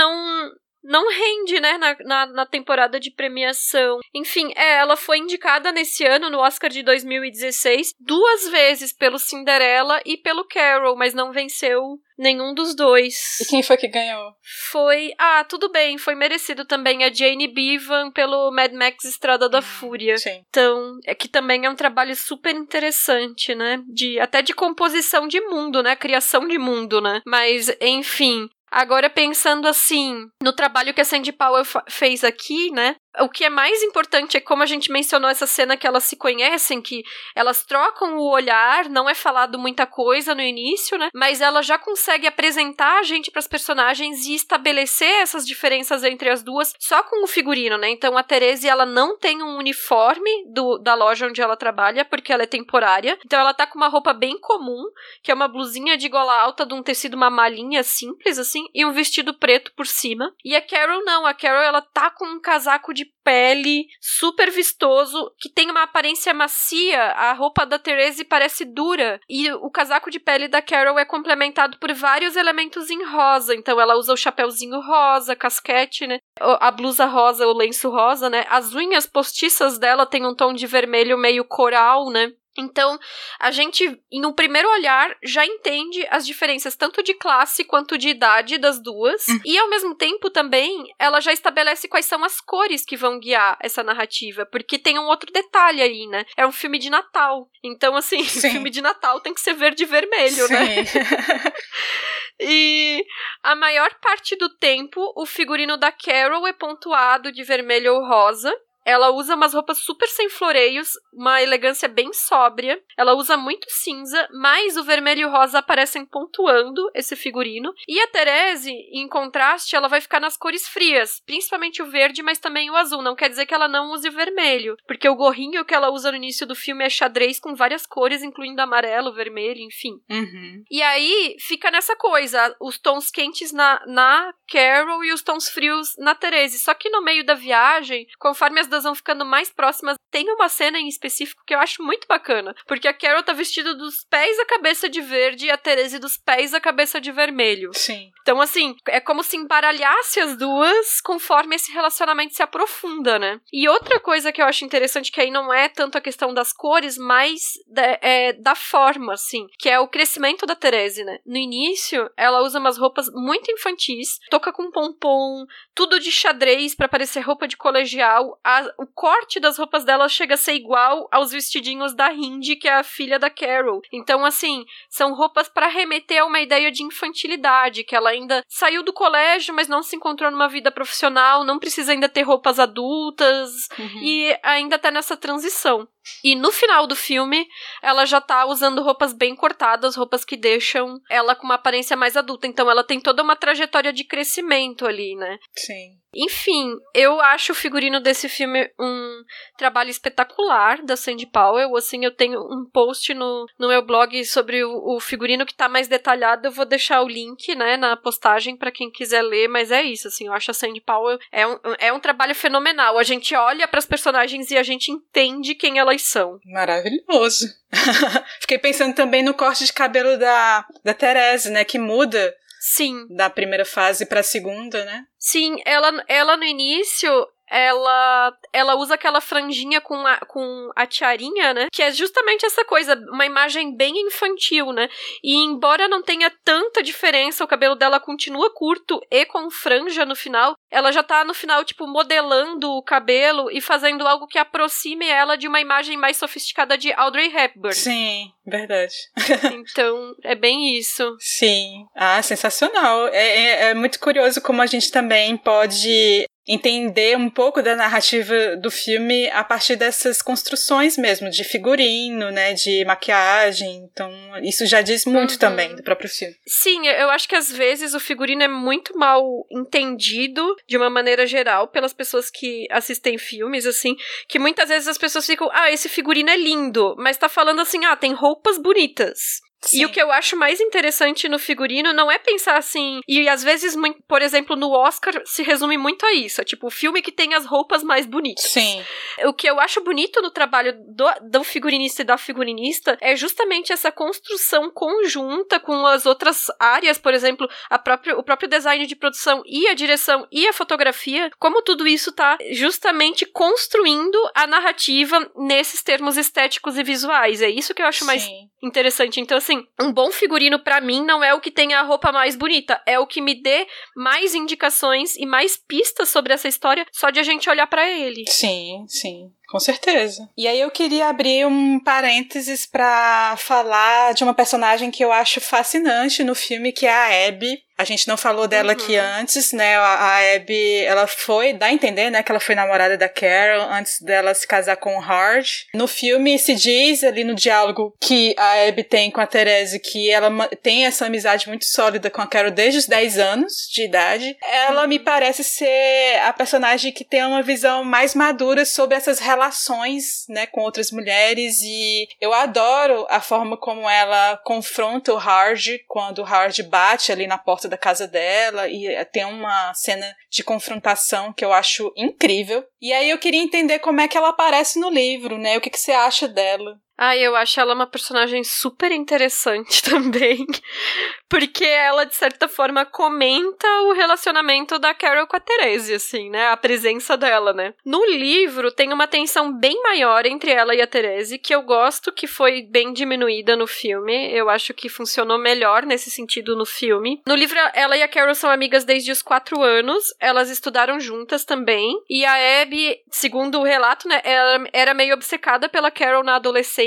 Speaker 2: não rende, né, na temporada de premiação. Enfim, ela foi indicada nesse ano, no Oscar de 2016, 2 vezes pelo Cinderella e pelo Carol, mas não venceu nenhum dos dois.
Speaker 3: E quem foi que ganhou?
Speaker 2: Foi... tudo bem, foi merecido também a Jane Bevan pelo Mad Max Estrada da Fúria.
Speaker 3: Sim.
Speaker 2: Então, que também é um trabalho super interessante, né, até de composição de mundo, né, criação de mundo, né, mas, enfim... Agora, pensando assim, no trabalho que a Sandy Powell fez aqui, né? O que é mais importante é como a gente mencionou essa cena que elas se conhecem, que elas trocam o olhar, não é falado muita coisa no início, né? Mas ela já consegue apresentar a gente para as personagens e estabelecer essas diferenças entre as duas só com o figurino, né? Então a Therese, ela não tem um uniforme da loja onde ela trabalha, porque ela é temporária. Então ela tá com uma roupa bem comum, que é uma blusinha de gola alta de um tecido, uma malhinha simples, assim, e um vestido preto por cima. E a Carol não, a Carol, ela tá com um casaco de pele super vistoso, que tem uma aparência macia. A roupa da Therese parece dura e o casaco de pele da Carol é complementado por vários elementos em rosa. Então ela usa o chapéuzinho rosa, casquete, né? A blusa rosa, o lenço rosa, né? As unhas postiças dela tem um tom de vermelho meio coral, né? Então, a gente, em um primeiro olhar, já entende as diferenças tanto de classe quanto de idade das duas. E, ao mesmo tempo, também, ela já estabelece quais são as cores que vão guiar essa narrativa. Porque tem um outro detalhe aí, né? É um filme de Natal. Então, assim, filme de Natal tem que ser verde e vermelho, né? E a maior parte do tempo, o figurino da Carol é pontuado de vermelho ou rosa. ela usa umas roupas super sem floreios, uma elegância bem sóbria. Ela usa muito cinza, mas o vermelho e o rosa aparecem pontuando esse figurino. E a Therese, em contraste, ela vai ficar nas cores frias, principalmente o verde, mas também o azul. Não quer dizer que ela não use o vermelho, porque o gorrinho que ela usa no início do filme é xadrez com várias cores, incluindo amarelo, vermelho, enfim.
Speaker 3: Uhum.
Speaker 2: E aí, fica nessa coisa, os tons quentes na Carol e os tons frios na Therese. Só que no meio da viagem, conforme as duas vão ficando mais próximas, tem uma cena em específico que eu acho muito bacana, porque a Carol tá vestida dos pés à cabeça de verde e a Therese dos pés à cabeça de vermelho.
Speaker 3: Sim.
Speaker 2: Então, assim, é como se embaralhasse as duas conforme esse relacionamento se aprofunda, né? E outra coisa que eu acho interessante, que aí não é tanto a questão das cores, mas da forma, assim, que é o crescimento da Therese, né? No início, ela usa umas roupas muito infantis, toca com pompom, tudo de xadrez pra parecer roupa de colegial. O corte das roupas dela chega a ser igual aos vestidinhos da Hindi, que é a filha da Carol. Então, assim, são roupas pra remeter a uma ideia de infantilidade, que ela ainda saiu do colégio, mas não se encontrou numa vida profissional, não precisa ainda ter roupas adultas, e ainda tá nessa transição. E no final do filme, ela já tá usando roupas bem cortadas, roupas que deixam ela com uma aparência mais adulta. Então ela tem toda uma trajetória de crescimento ali, né?
Speaker 3: Sim.
Speaker 2: Enfim, eu acho o figurino desse filme um trabalho espetacular da Sandy Powell. Assim, eu tenho um post no meu blog sobre o figurino que tá mais detalhado. Eu vou deixar o link, né, na postagem pra quem quiser ler, mas é isso, assim, eu acho a Sandy Powell é um trabalho fenomenal. A gente olha pras personagens e a gente entende quem elas são.
Speaker 3: Maravilhoso. Fiquei pensando também no corte de cabelo da Therese, né, que muda.
Speaker 2: Sim.
Speaker 3: Da primeira fase pra segunda, né?
Speaker 2: Sim, ela no início, ela usa aquela franjinha com a tiarinha, né? Que é justamente essa coisa, uma imagem bem infantil, né? E embora não tenha tanta diferença, o cabelo dela continua curto e com franja no final, ela já tá no final, tipo, modelando o cabelo e fazendo algo que aproxime ela de uma imagem mais sofisticada de Audrey Hepburn.
Speaker 3: Sim, verdade.
Speaker 2: Então, é bem isso.
Speaker 3: Sim. Ah, sensacional. É muito curioso como a gente também pode entender um pouco da narrativa do filme a partir dessas construções mesmo, de figurino, né, de maquiagem. Então, isso já diz muito também do próprio filme.
Speaker 2: Sim, eu acho que às vezes o figurino é muito mal entendido, de uma maneira geral, pelas pessoas que assistem filmes, assim, que muitas vezes as pessoas ficam, esse figurino é lindo, mas tá falando assim, tem roupas bonitas. Sim. E o que eu acho mais interessante no figurino não é pensar assim, e às vezes, por exemplo, no Oscar se resume muito a isso, é tipo o filme que tem as roupas mais bonitas.
Speaker 3: Sim.
Speaker 2: O que eu acho bonito no trabalho do figurinista e da figurinista é justamente essa construção conjunta com as outras áreas, por exemplo, o próprio design de produção e a direção e a fotografia, como tudo isso tá justamente construindo a narrativa nesses termos estéticos e visuais. É isso que eu acho mais interessante. Então, assim, um bom figurino pra mim não é o que tem a roupa mais bonita, é o que me dê mais indicações e mais pistas sobre essa história só de a gente olhar pra ele.
Speaker 3: Sim, sim. Com certeza. E aí eu queria abrir um parênteses pra falar de uma personagem que eu acho fascinante no filme, que é a Abby. A gente não falou dela aqui antes, né? A Abby, ela dá a entender, né, que ela foi namorada da Carol antes dela se casar com o Hard. No filme se diz ali no diálogo que a Abby tem com a Therese que ela tem essa amizade muito sólida com a Carol desde os 10 anos de idade. Ela me parece ser a personagem que tem uma visão mais madura sobre essas relações, né, com outras mulheres, e eu adoro a forma como ela confronta o Hard quando o Hard bate ali na porta da casa dela, e tem uma cena de confrontação que eu acho incrível. E aí eu queria entender como é que ela aparece no livro, né? O que você acha dela?
Speaker 2: Eu acho ela uma personagem super interessante também, porque ela, de certa forma, comenta o relacionamento da Carol com a Therese, assim, né, a presença dela, né. No livro, tem uma tensão bem maior entre ela e a Therese, que eu gosto que foi bem diminuída no filme, eu acho que funcionou melhor nesse sentido no filme. No livro, ela e a Carol são amigas desde os 4 anos, elas estudaram juntas também, e a Abby, segundo o relato, né, ela era meio obcecada pela Carol na adolescência,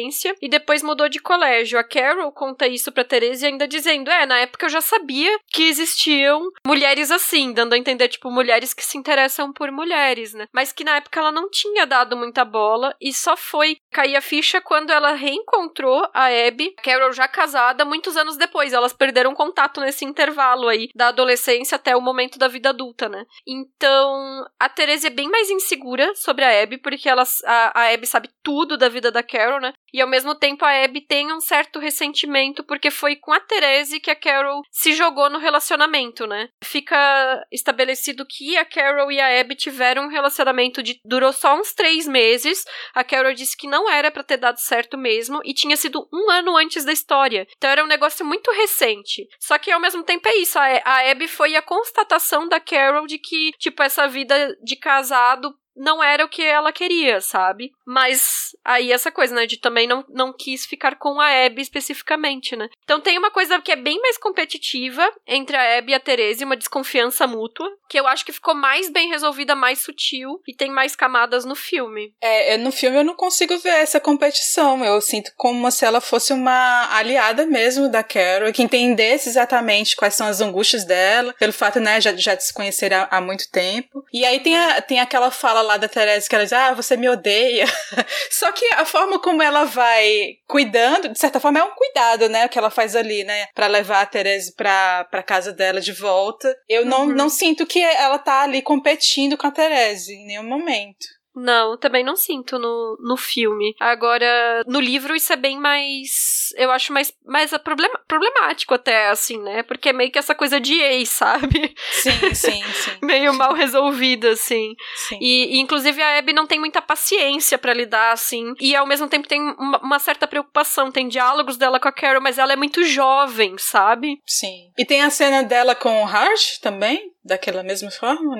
Speaker 2: adolescência e depois mudou de colégio. A Carol conta isso pra Therese ainda dizendo, na época eu já sabia que existiam mulheres assim, dando a entender, tipo, mulheres que se interessam por mulheres, né? Mas que na época ela não tinha dado muita bola e só foi cair a ficha quando ela reencontrou a Abby, Carol já casada, muitos anos depois. Elas perderam contato nesse intervalo aí, da adolescência até o momento da vida adulta, né? Então, a Therese é bem mais insegura sobre a Abby, porque a Abby sabe tudo da vida da Carol, né? E ao mesmo tempo a Abby tem um certo ressentimento, porque foi com a Therese que a Carol se jogou no relacionamento, né? Fica estabelecido que a Carol e a Abby tiveram um relacionamento durou só uns 3 meses. A Carol disse que não era pra ter dado certo mesmo, e tinha sido 1 ano antes da história. Então era um negócio muito recente. Só que ao mesmo tempo é isso, a Abby foi a constatação da Carol de que, tipo, essa vida de casado não era o que ela queria, sabe? Mas aí essa coisa, né, de também não quis ficar com a Abby especificamente, né? Então tem uma coisa que é bem mais competitiva entre a Abby e a Therese, uma desconfiança mútua, que eu acho que ficou mais bem resolvida, mais sutil, e tem mais camadas no filme.
Speaker 3: No filme eu não consigo ver essa competição, eu sinto como se ela fosse uma aliada mesmo da Carol, que entendesse exatamente quais são as angústias dela, pelo fato, né, já de se conhecer há muito tempo. E aí tem aquela fala lá da Therese que ela diz, você me odeia. Só que a forma como ela vai cuidando, de certa forma é um cuidado, né, o que ela faz ali, né, pra levar a Therese pra casa dela de volta. Eu não sinto que ela tá ali competindo com a Therese em nenhum momento.
Speaker 2: Não, também não sinto no filme. Agora, no livro isso é bem mais... Eu acho mais problemático até, assim, né? Porque é meio que essa coisa de ex, sabe?
Speaker 3: Sim.
Speaker 2: Meio mal resolvida, assim.
Speaker 3: Sim.
Speaker 2: E inclusive a Abby não tem muita paciência pra lidar, assim. E ao mesmo tempo tem uma certa preocupação. Tem diálogos dela com a Carol, mas ela é muito jovem, sabe?
Speaker 3: Sim. E tem a cena dela com o Harsh também? Daquela mesma forma?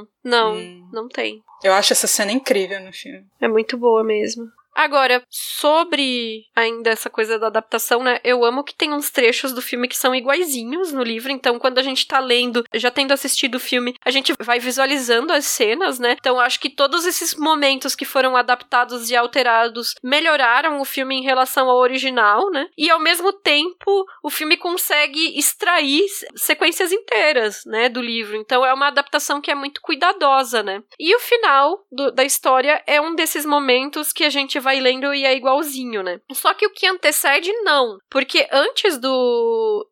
Speaker 2: Não tem.
Speaker 3: Eu acho essa cena incrível no filme.
Speaker 2: É muito boa mesmo. Agora, sobre ainda essa coisa da adaptação, né? Eu amo que tem uns trechos do filme que são iguaizinhos no livro. Então, quando a gente tá lendo, já tendo assistido o filme, a gente vai visualizando as cenas, né? Então, acho que todos esses momentos que foram adaptados e alterados melhoraram o filme em relação ao original, né? E, ao mesmo tempo, o filme consegue extrair sequências inteiras, né? Do livro. Então, é uma adaptação que é muito cuidadosa, né? E o final da história é um desses momentos que a gente vai lendo e é igualzinho, né? Só que o que antecede, não. Porque antes do...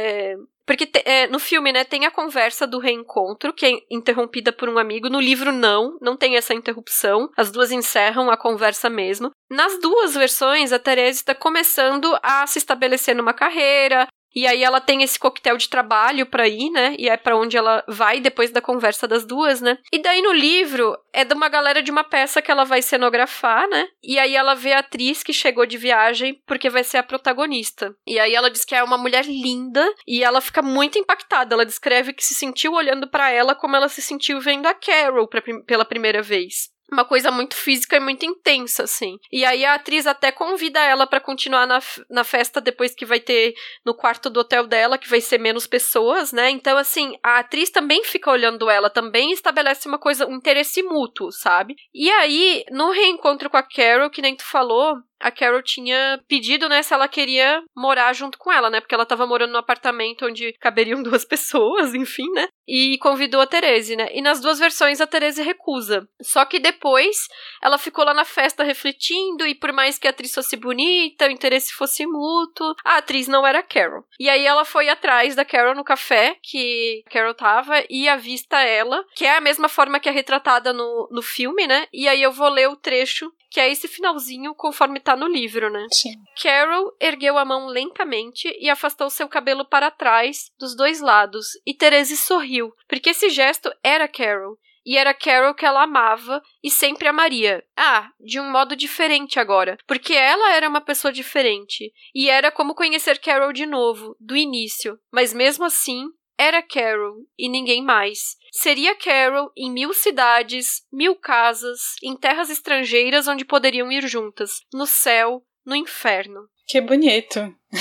Speaker 2: no filme, né, tem a conversa do reencontro, que é interrompida por um amigo. No livro, não tem essa interrupção. As duas encerram a conversa mesmo. Nas duas versões, a Therese está começando a se estabelecer numa carreira, e aí ela tem esse coquetel de trabalho pra ir, né? E é pra onde ela vai depois da conversa das duas, né? E daí no livro é de uma galera de uma peça que ela vai cenografar, né? E aí ela vê a atriz que chegou de viagem porque vai ser a protagonista. E aí ela diz que é uma mulher linda e ela fica muito impactada. Ela descreve que se sentiu olhando pra ela como ela se sentiu vendo a Carol pela primeira vez. Uma coisa muito física e muito intensa, assim. E aí a atriz até convida ela pra continuar na festa depois que vai ter no quarto do hotel dela, que vai ser menos pessoas, né? Então, assim, a atriz também fica olhando ela, também estabelece um interesse mútuo, sabe? E aí, no reencontro com a Carol, que nem tu falou, a Carol tinha pedido, né, se ela queria morar junto com ela, né? Porque ela tava morando num apartamento onde caberiam 2 pessoas, enfim, né? E convidou a Therese, né? E nas duas versões a Therese recusa. Só que depois ela ficou lá na festa refletindo, e por mais que a atriz fosse bonita, o interesse fosse mútuo, a atriz não era a Carol. E aí ela foi atrás da Carol no café que a Carol tava e avista ela, que é a mesma forma que é retratada no filme, né? E aí eu vou ler o trecho, que é esse finalzinho conforme tá no livro, né?
Speaker 3: Sim.
Speaker 2: Carol ergueu a mão lentamente e afastou seu cabelo para trás, dos 2 lados, e Therese sorriu, porque esse gesto era Carol. E era Carol que ela amava e sempre amaria. De um modo diferente agora, porque ela era uma pessoa diferente. E era como conhecer Carol de novo, do início. Mas mesmo assim, era Carol e ninguém mais. Seria Carol em 1000 cidades, 1000 casas, em terras estrangeiras onde poderiam ir juntas, no céu, no inferno.
Speaker 3: Que bonito.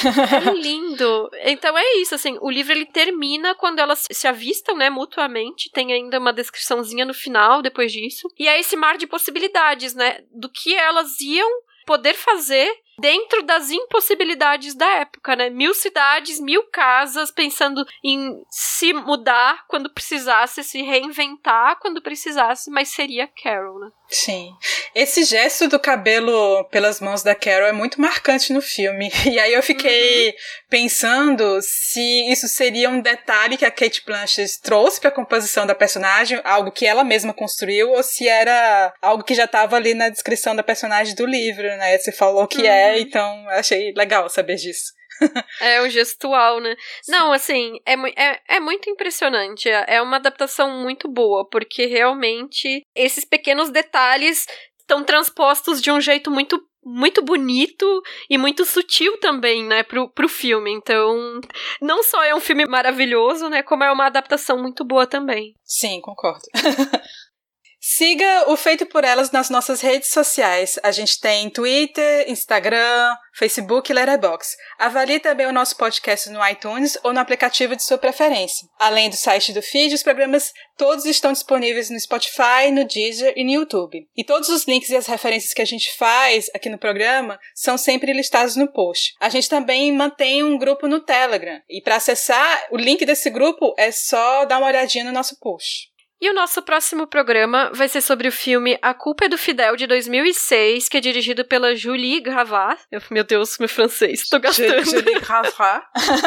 Speaker 2: É lindo. Então é isso, assim, o livro ele termina quando elas se avistam, né, mutuamente. Tem ainda uma descriçãozinha no final, depois disso. E é esse mar de possibilidades, né, do que elas iam poder fazer dentro das impossibilidades da época, né? 1000 cidades, 1000 casas, pensando em se mudar quando precisasse, se reinventar quando precisasse, mas seria Carol, né?
Speaker 3: Sim. Esse gesto do cabelo pelas mãos da Carol é muito marcante no filme. E aí eu fiquei pensando se isso seria um detalhe que a Cate Blanchett trouxe pra composição da personagem, algo que ela mesma construiu, ou se era algo que já estava ali na descrição da personagem do livro, né? Você falou que então eu achei legal saber disso.
Speaker 2: É o gestual, né? Sim. Não, assim, é muito impressionante. É uma adaptação muito boa, porque realmente esses pequenos detalhes estão transpostos de um jeito muito, muito bonito e muito sutil também, né, pro filme. Então, não só é um filme maravilhoso, né, como é uma adaptação muito boa também.
Speaker 3: Sim, concordo. Siga o Feito por Elas nas nossas redes sociais. A gente tem Twitter, Instagram, Facebook e Letterboxd. Avalie também o nosso podcast no iTunes ou no aplicativo de sua preferência. Além do site do feed, os programas todos estão disponíveis no Spotify, no Deezer e no YouTube. E todos os links e as referências que a gente faz aqui no programa são sempre listados no post. A gente também mantém um grupo no Telegram. E para acessar o link desse grupo é só dar uma olhadinha no nosso post.
Speaker 2: E o nosso próximo programa vai ser sobre o filme A Culpa é do Fidel, de 2006, que é dirigido pela Julie Gravas. Meu Deus, meu francês, tô gastando.
Speaker 3: Julie Gravas.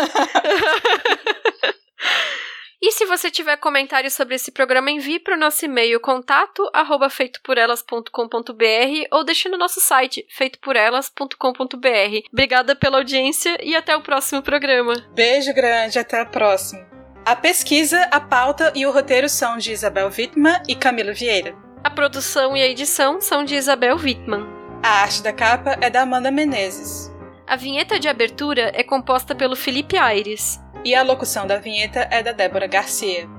Speaker 2: E se você tiver comentários sobre esse programa, envie para o nosso e-mail contato@feitoporelas.com.br ou deixe no nosso site feitoporelas.com.br. Obrigada pela audiência e até o próximo programa.
Speaker 3: Beijo grande, até a próxima. A pesquisa, a pauta e o roteiro são de Isabel Wittmann e Camila Vieira.
Speaker 2: A produção e a edição são de Isabel Wittmann.
Speaker 3: A arte da capa é da Amanda Menezes.
Speaker 2: A vinheta de abertura é composta pelo Felipe Aires.
Speaker 3: E a locução da vinheta é da Débora Garcia.